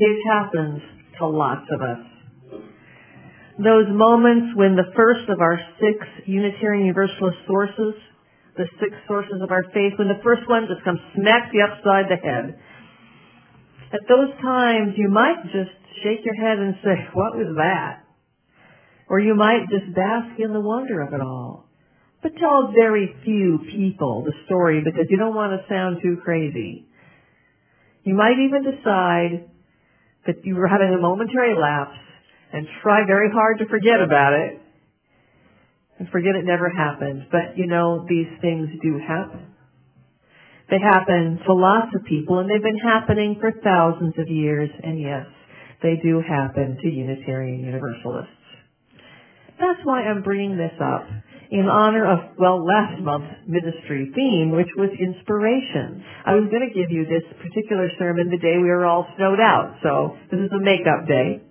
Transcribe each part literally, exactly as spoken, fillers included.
It happens to lots of us. Those moments when the first of our six Unitarian Universalist sources, the six sources of our faith, when the first one just comes smack you upside the head. At those times, you might just shake your head and say, what was that? Or you might just bask in the wonder of it all. But tell very few people the story because you don't want to sound too crazy. You might even decide that you were having a momentary lapse and try very hard to forget about it and forget it never happened. But, you know, these things do happen. They happen to lots of people, and they've been happening for thousands of years, and yes, they do happen to Unitarian Universalists. That's why I'm bringing this up in honor of, well, last month's ministry theme, which was inspiration. I was going to give you this particular sermon the day we were all snowed out, so this is a makeup day.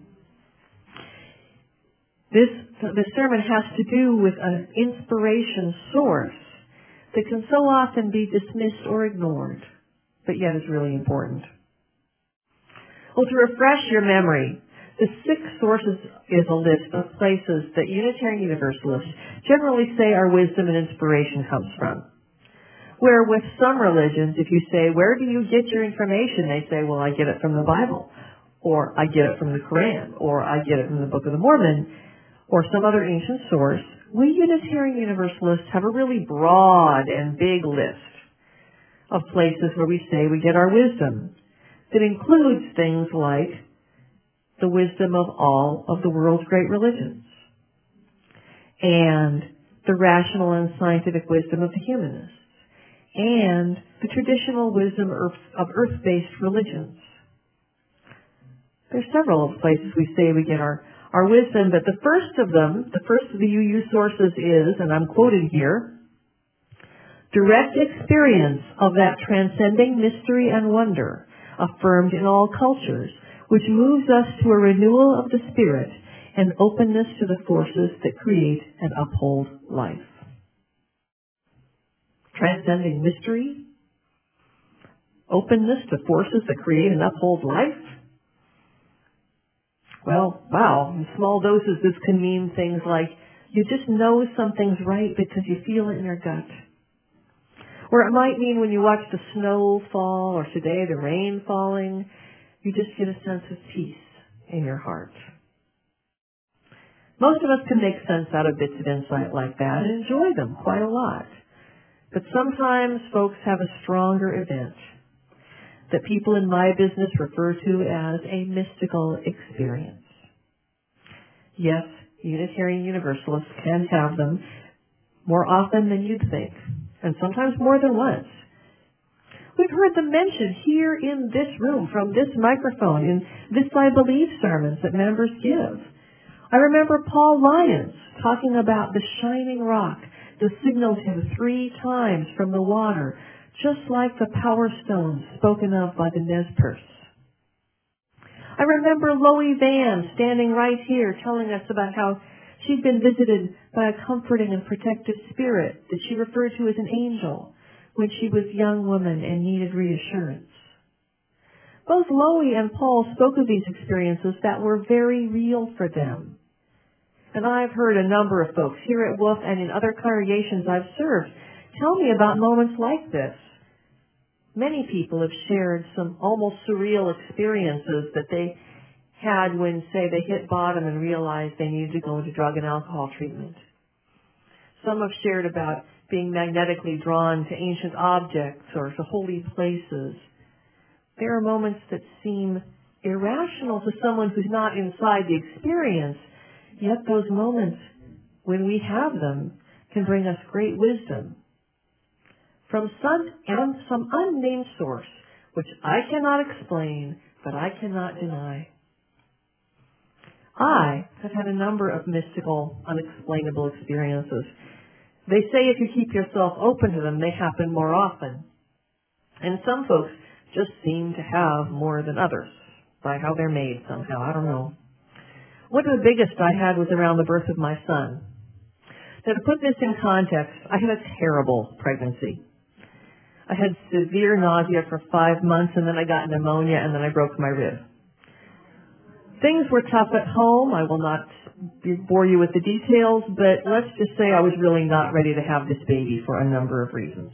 This, the sermon has to do with an inspiration source that can so often be dismissed or ignored, but yet is really important. Well, to refresh your memory, the six sources is a list of places that Unitarian Universalists generally say our wisdom and inspiration comes from. Where with some religions, if you say, where do you get your information? They say, well, I get it from the Bible, or I get it from the Quran, or I get it from the Book of the Mormon, or some other ancient source. We Unitarian Universalists have a really broad and big list of places where we say we get our wisdom that includes things like the wisdom of all of the world's great religions and the rational and scientific wisdom of the humanists and the traditional wisdom of earth-based religions. There's several of places we say we get our Our wisdom, but the first of them, the first of the U U sources is, and I'm quoting here, direct experience of that transcending mystery and wonder affirmed in all cultures, which moves us to a renewal of the spirit and openness to the forces that create and uphold life. Transcending mystery, openness to forces that create and uphold life. Well, wow, in small doses this can mean things like you just know something's right because you feel it in your gut. Or it might mean when you watch the snow fall or today the rain falling, you just get a sense of peace in your heart. Most of us can make sense out of bits of insight like that and enjoy them quite a lot. But sometimes folks have a stronger event that people in my business refer to as a mystical experience. Yes, Unitarian Universalists can have them more often than you'd think, and sometimes more than once. We've heard them mentioned here in this room, from this microphone, in This I Believe sermons that members give. I remember Paul Lyons talking about the shining rock that signaled him three times from the water, just like the power stones spoken of by the Nez Perce. I remember Loie Van standing right here telling us about how she'd been visited by a comforting and protective spirit that she referred to as an angel when she was a young woman and needed reassurance. Both Loie and Paul spoke of these experiences that were very real for them. And I've heard a number of folks here at Wolf and in other congregations I've served tell me about moments like this. Many people have shared some almost surreal experiences that they had when, say, they hit bottom and realized they needed to go into drug and alcohol treatment. Some have shared about being magnetically drawn to ancient objects or to holy places. There are moments that seem irrational to someone who's not inside the experience, yet those moments, when we have them, can bring us great wisdom from some, some unnamed source, which I cannot explain, but I cannot deny. I have had a number of mystical, unexplainable experiences. They say if you keep yourself open to them, they happen more often. And some folks just seem to have more than others, by how they're made somehow. I don't know. One of the biggest I had was around the birth of my son. Now, to put this in context, I had a terrible pregnancy. I had severe nausea for five months, and then I got pneumonia, and then I broke my rib. Things were tough at home. I will not bore you with the details, but let's just say I was really not ready to have this baby for a number of reasons.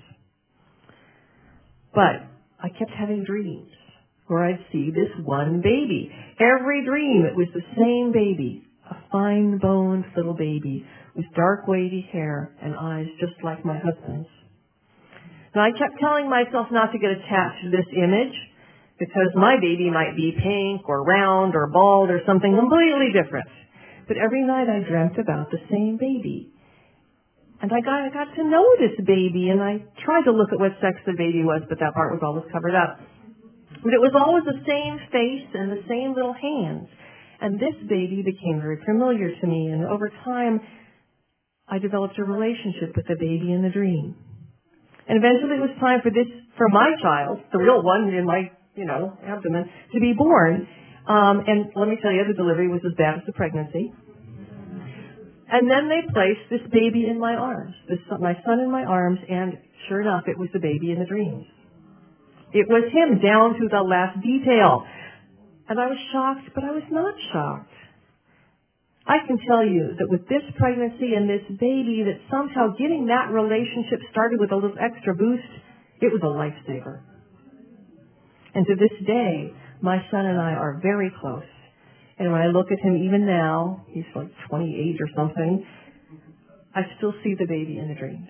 But I kept having dreams where I'd see this one baby. Every dream, it was the same baby, a fine-boned little baby with dark, wavy hair and eyes just like my husband's. Now, I kept telling myself not to get attached to this image because my baby might be pink or round or bald or something completely different. But every night I dreamt about the same baby. And I got, I got to know this baby, and I tried to look at what sex the baby was, but that part was always covered up. But it was always the same face and the same little hands. And this baby became very familiar to me, and over time, I developed a relationship with the baby in the dream. And eventually it was time for this, for my child, the real one in my, you know, abdomen, to be born. Um, and let me tell you, the delivery was as bad as the pregnancy. And then they placed this baby in my arms, this, my son in my arms, and sure enough, it was the baby in the dreams. It was him down to the last detail. And I was shocked, but I was not shocked. I can tell you that with this pregnancy and this baby, that somehow getting that relationship started with a little extra boost, it was a lifesaver. And to this day, my son and I are very close. And when I look at him even now, he's like twenty-eight or something, I still see the baby in the dreams.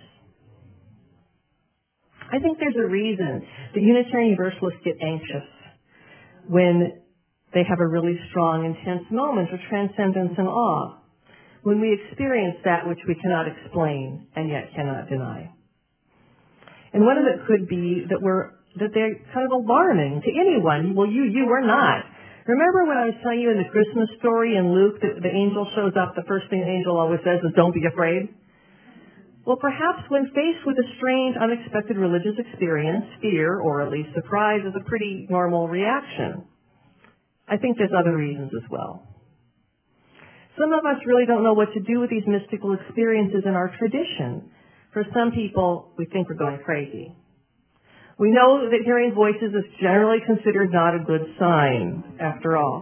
I think there's a reason that Unitarian Universalists get anxious when they have a really strong, intense moment of transcendence and awe, when we experience that which we cannot explain and yet cannot deny. And one of it could be that we're that they're kind of alarming to anyone. Well, you, you were not. Remember when I was telling you in the Christmas story in Luke that the angel shows up, the first thing the angel always says is, don't be afraid? Well, perhaps when faced with a strange, unexpected religious experience, fear, or at least surprise, is a pretty normal reaction. I think there's other reasons as well. Some of us really don't know what to do with these mystical experiences in our tradition. For some people, we think we're going crazy. We know that hearing voices is generally considered not a good sign, after all.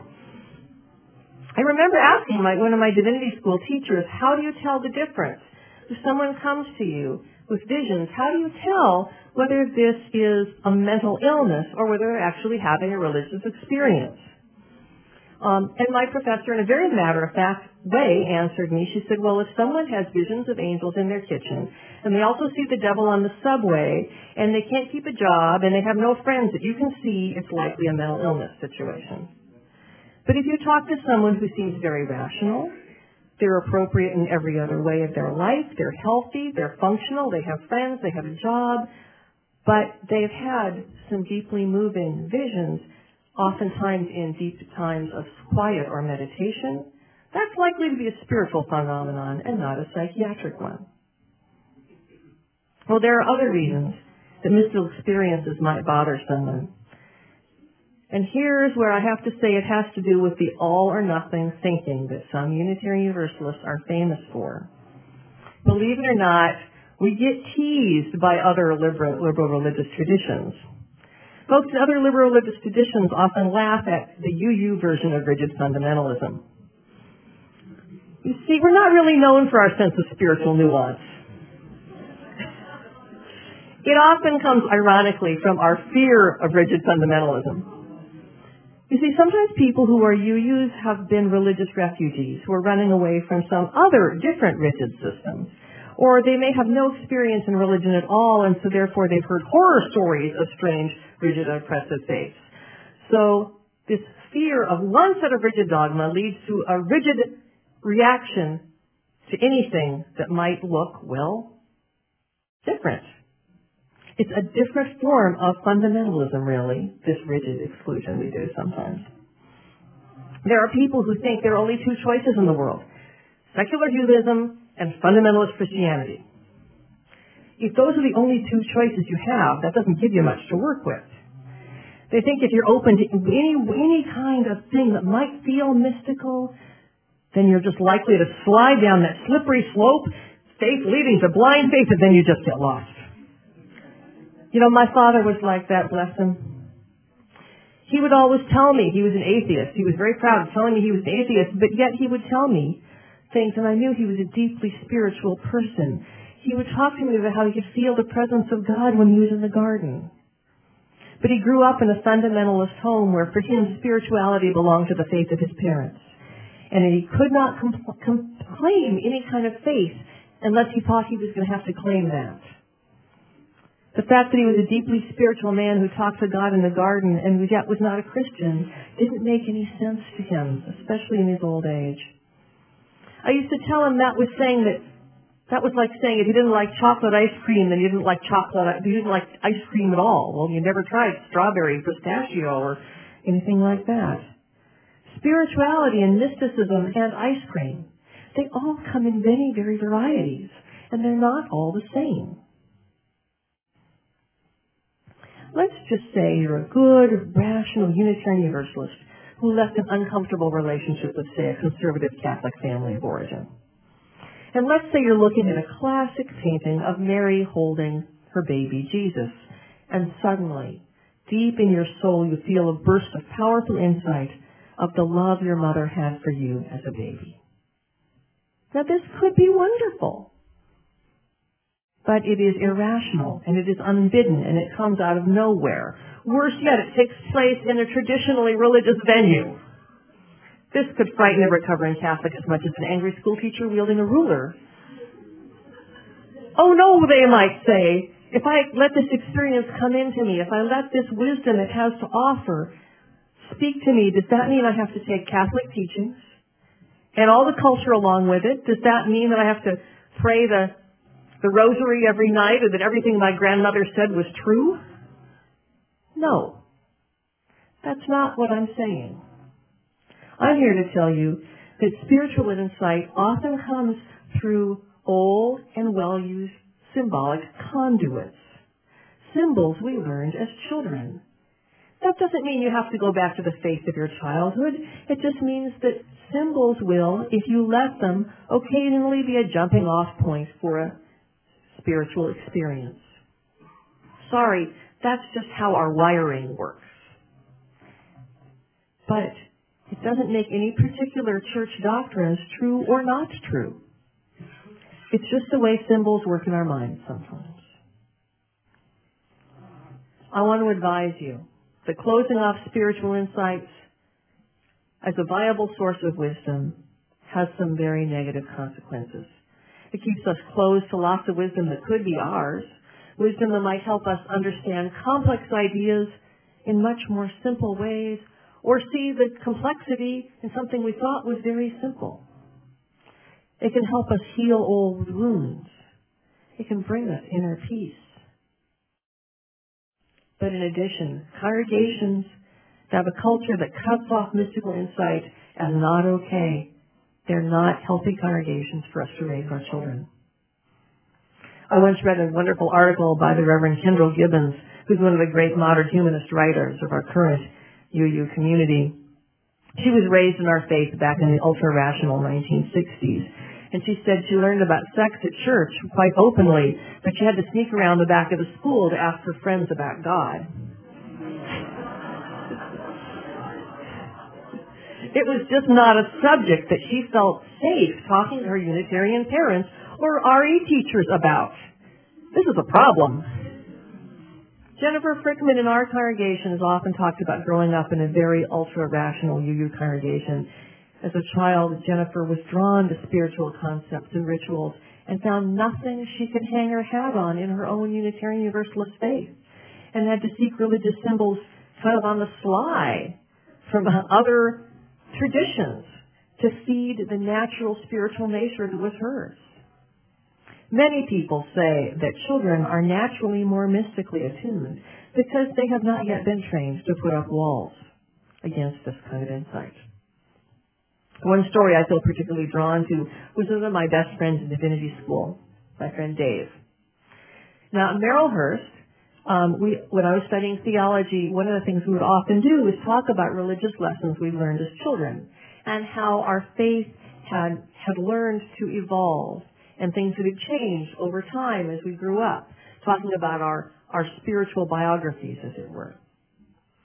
I remember asking my, one of my divinity school teachers, how do you tell the difference? If someone comes to you with visions, how do you tell whether this is a mental illness or whether they're actually having a religious experience? Um, and my professor, in a very matter-of-fact way, answered me. She said, well, if someone has visions of angels in their kitchen, and they also see the devil on the subway, and they can't keep a job, and they have no friends that you can see, it's likely a mental illness situation. But if you talk to someone who seems very rational, they're appropriate in every other way of their life, they're healthy, they're functional, they have friends, they have a job, but they've had some deeply moving visions, oftentimes in deep times of quiet or meditation, that's likely to be a spiritual phenomenon and not a psychiatric one. Well, there are other reasons that mystical experiences might bother someone. And here's where I have to say it has to do with the all-or-nothing thinking that some Unitarian Universalists are famous for. Believe it or not, we get teased by other liberal, liberal religious traditions. Folks in other liberal religious traditions often laugh at the U U version of rigid fundamentalism. You see, we're not really known for our sense of spiritual nuance. It often comes ironically from our fear of rigid fundamentalism. You see, sometimes people who are U Us have been religious refugees who are running away from some other different rigid systems. Or they may have no experience in religion at all, and so therefore they've heard horror stories of strange, rigid, oppressive faiths. So this fear of one set of rigid dogma leads to a rigid reaction to anything that might look, well, different. It's a different form of fundamentalism, really, this rigid exclusion we do sometimes. There are people who think there are only two choices in the world, secular Judaism and fundamentalist Christianity. If those are the only two choices you have, that doesn't give you much to work with. They think if you're open to any, any kind of thing that might feel mystical, then you're just likely to slide down that slippery slope, faith leading to blind faith, and then you just get lost. You know, my father was like that, bless him. He would always tell me he was an atheist. He was very proud of telling me he was an atheist, but yet he would tell me things, and I knew he was a deeply spiritual person. He would talk to me about how he could feel the presence of God when he was in the garden. But he grew up in a fundamentalist home where for him spirituality belonged to the faith of his parents. And he could not compl- com- claim any kind of faith unless he thought he was going to have to claim that. The fact that he was a deeply spiritual man who talked to God in the garden and yet was not a Christian didn't make any sense to him, especially in his old age. I used to tell him that was saying that that was like saying if you didn't like chocolate ice cream, then you didn't like chocolate, you didn't like ice cream at all. Well, you never tried strawberry, pistachio, or anything like that. Spirituality and mysticism and ice cream, they all come in many, very varieties, and they're not all the same. Let's just say you're a good, rational Unitarian Universalist who left an uncomfortable relationship with, say, a conservative Catholic family of origin. And let's say you're looking at a classic painting of Mary holding her baby Jesus, and suddenly, deep in your soul, you feel a burst of powerful insight of the love your mother had for you as a baby. Now, this could be wonderful. But it is irrational, and it is unbidden, and it comes out of nowhere. Worse yet, it takes place in a traditionally religious venue. This could frighten a recovering Catholic as much as an angry schoolteacher wielding a ruler. Oh no, they might say, if I let this experience come into me, if I let this wisdom it has to offer speak to me, does that mean I have to take Catholic teachings and all the culture along with it? Does that mean that I have to pray the the rosary every night, or that everything my grandmother said was true? No. That's not what I'm saying. I'm here to tell you that spiritual insight often comes through old and well-used symbolic conduits, symbols we learned as children. That doesn't mean you have to go back to the faith of your childhood. It just means that symbols will, if you let them, occasionally be a jumping off point for a spiritual experience. Sorry, that's just how our wiring works. But it doesn't make any particular church doctrines true or not true. It's just the way symbols work in our minds sometimes. I want to advise you that closing off spiritual insights as a viable source of wisdom has some very negative consequences. It keeps us closed to lots of wisdom that could be ours, wisdom that might help us understand complex ideas in much more simple ways, or see the complexity in something we thought was very simple. It can help us heal old wounds. It can bring us inner peace. But in addition, congregations that have a culture that cuts off mystical insight as not okay, they're not healthy congregations for us to raise our children. I once read a wonderful article by the Reverend Kendall Gibbons, who's one of the great modern humanist writers of our current U U community. She was raised in our faith back in the ultra-rational nineteen sixties. And she said she learned about sex at church quite openly, but she had to sneak around the back of the school to ask her friends about God. It was just not a subject that she felt safe talking to her Unitarian parents or R E teachers about. This is a problem. Jennifer Frickman in our congregation has often talked about growing up in a very ultra-rational U U congregation. As a child, Jennifer was drawn to spiritual concepts and rituals and found nothing she could hang her hat on in her own Unitarian Universalist faith, and had to seek religious symbols kind of on the sly from other traditions to feed the natural spiritual nature that was hers. Many people say that children are naturally more mystically attuned because they have not yet been trained to put up walls against this kind of insight. One story I feel particularly drawn to was one of my best friends in divinity school, my friend Dave. Now, at Merrillhurst, um, we, when I was studying theology, one of the things we would often do was talk about religious lessons we learned as children and how our faith had, had learned to evolve and things that had changed over time as we grew up, talking about our, our spiritual biographies, as it were.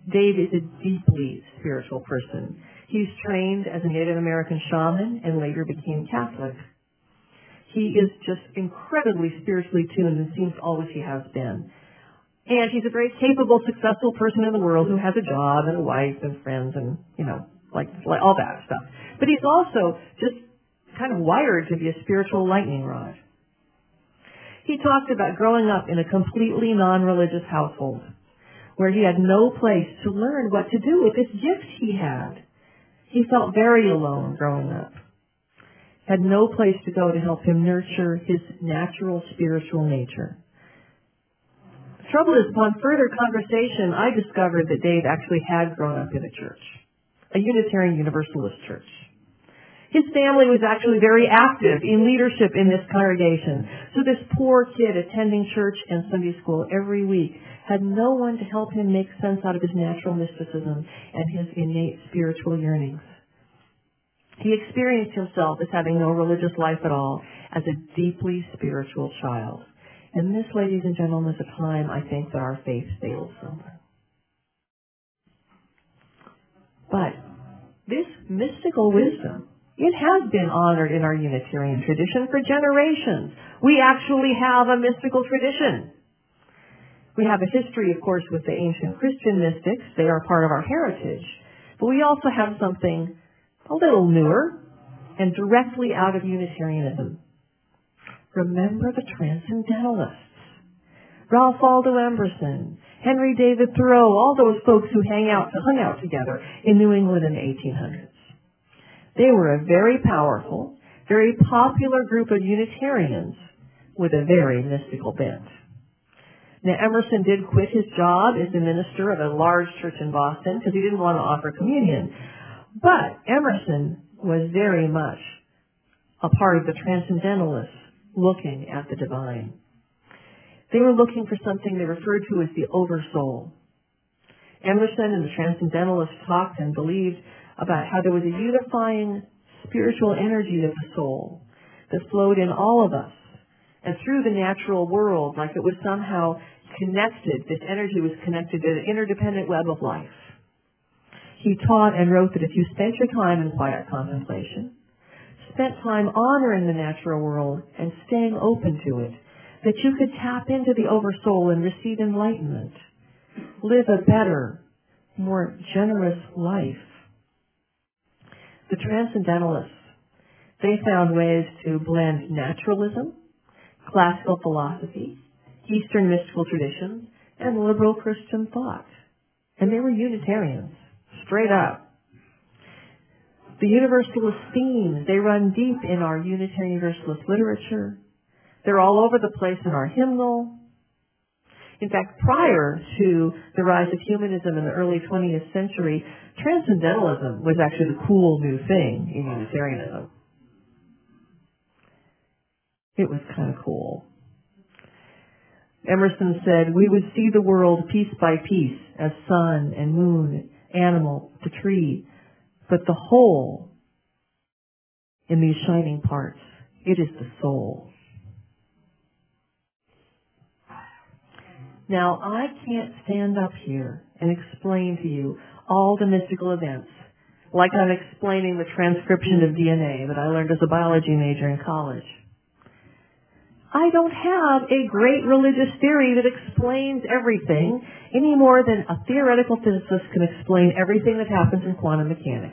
Dave is a deeply spiritual person. He's trained as a Native American shaman and later became Catholic. He is just incredibly spiritually tuned and seems always he has been. And he's a very capable, successful person in the world who has a job and a wife and friends and, you know, like, like all that stuff. But he's also just kind of wired to be a spiritual lightning rod. He talked about growing up in a completely non-religious household where he had no place to learn what to do with this gift he had. He felt very alone growing up, had no place to go to help him nurture his natural spiritual nature. The trouble is, upon further conversation, I discovered that Dave actually had grown up in a church, a Unitarian Universalist church. His family was actually very active in leadership in this congregation. So this poor kid attending church and Sunday school every week had no one to help him make sense out of his natural mysticism and his innate spiritual yearnings. He experienced himself as having no religious life at all, as a deeply spiritual child. And this, ladies and gentlemen, is a time, I think, that our faith fails somewhere. But this mystical wisdom, it has been honored in our Unitarian tradition for generations. We actually have a mystical tradition. We have a history, of course, with the ancient Christian mystics. They are part of our heritage. But we also have something a little newer and directly out of Unitarianism. Remember the Transcendentalists. Ralph Waldo Emerson, Henry David Thoreau, all those folks who hang out, hung out together in New England in the eighteen hundreds. They were a very powerful, very popular group of Unitarians with a very mystical bent. Now, Emerson did quit his job as the minister of a large church in Boston because he didn't want to offer communion. But Emerson was very much a part of the Transcendentalists looking at the divine. They were looking for something they referred to as the oversoul. Emerson and the Transcendentalists talked and believed about how there was a unifying spiritual energy of the soul that flowed in all of us and through the natural world, like it was somehow connected. This energy was connected to the interdependent web of life. He taught and wrote that if you spent your time in quiet contemplation, spent time honoring the natural world and staying open to it, that you could tap into the oversoul and receive enlightenment, live a better, more generous life. The Transcendentalists, they found ways to blend naturalism, classical philosophy, Eastern mystical traditions, and liberal Christian thought. And they were Unitarians, straight up. The Universalist themes, they run deep in our Unitarian Universalist literature. They're all over the place in our hymnal. In fact, prior to the rise of humanism in the early twentieth century, Transcendentalism was actually the cool new thing in Unitarianism. It was kind of cool. Emerson said, we would see the world piece by piece as sun and moon, animal to tree, but the whole in these shining parts, it is the soul. Now, I can't stand up here and explain to you all the mystical events, like I'm explaining the transcription of D N A that I learned as a biology major in college. I don't have a great religious theory that explains everything any more than a theoretical physicist can explain everything that happens in quantum mechanics.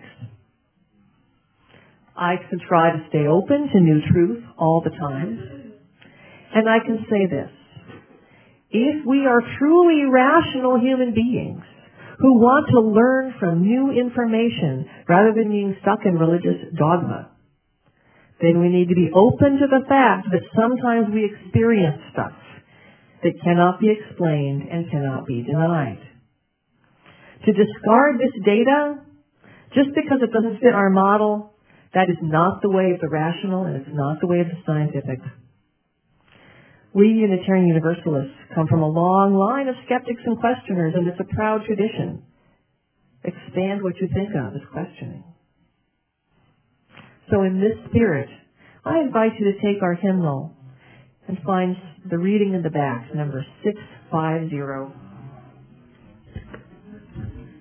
I can try to stay open to new truth all the time, and I can say this. If we are truly rational human beings who want to learn from new information rather than being stuck in religious dogma, then we need to be open to the fact that sometimes we experience stuff that cannot be explained and cannot be denied. To discard this data just because it doesn't fit our model, that is not the way of the rational and it's not the way of the scientific. We Unitarian Universalists come from a long line of skeptics and questioners, and it's a proud tradition. Expand what you think of as questioning. So in this spirit, I invite you to take our hymnal and find the reading in the back, number six five zero.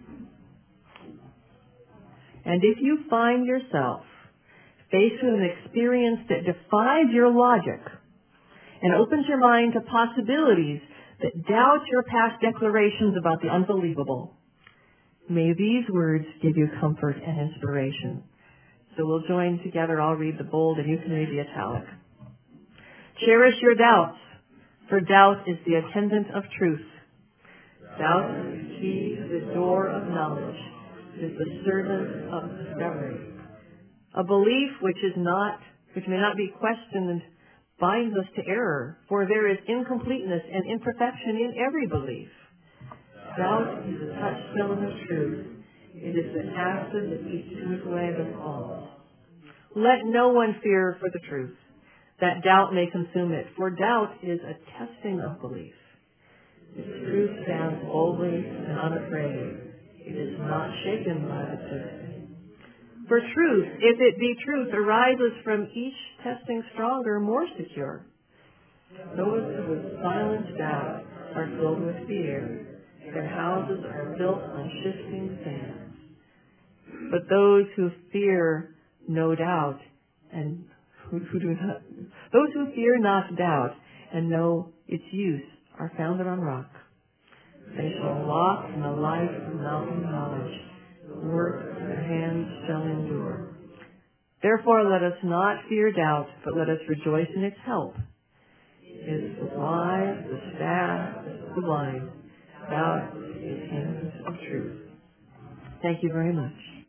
And if you find yourself faced with an experience that defies your logic and opens your mind to possibilities that doubt your past declarations about the unbelievable, may these words give you comfort and inspiration. So we'll join together. I'll read the bold and you can read the italic. Cherish your doubts, for doubt is the attendant of truth. Doubt is the key to the door of knowledge. It is the servant of discovery. A belief which is not, which may not be questioned, binds us to error, for there is incompleteness and imperfection in every belief. Doubt is the touchstone of truth. It is the acid that eats away the false. Let no one fear for the truth, that doubt may consume it, for doubt is a testing of belief. The truth stands boldly and unafraid. It is not shaken by the testing. For truth, if it be truth, arises from each testing stronger, more secure. Those who with silent doubt are filled with fear. Their houses are built on shifting sands. But those who fear no doubt and who, who do not, those who fear not doubt and know its use are founded on rock. They shall walk in the light of mountain knowledge. The work of their hands shall endure. Therefore let us not fear doubt, but let us rejoice in its help. It is the wise, the staff, the blind. Doubt is hymns of truth. Thank you very much.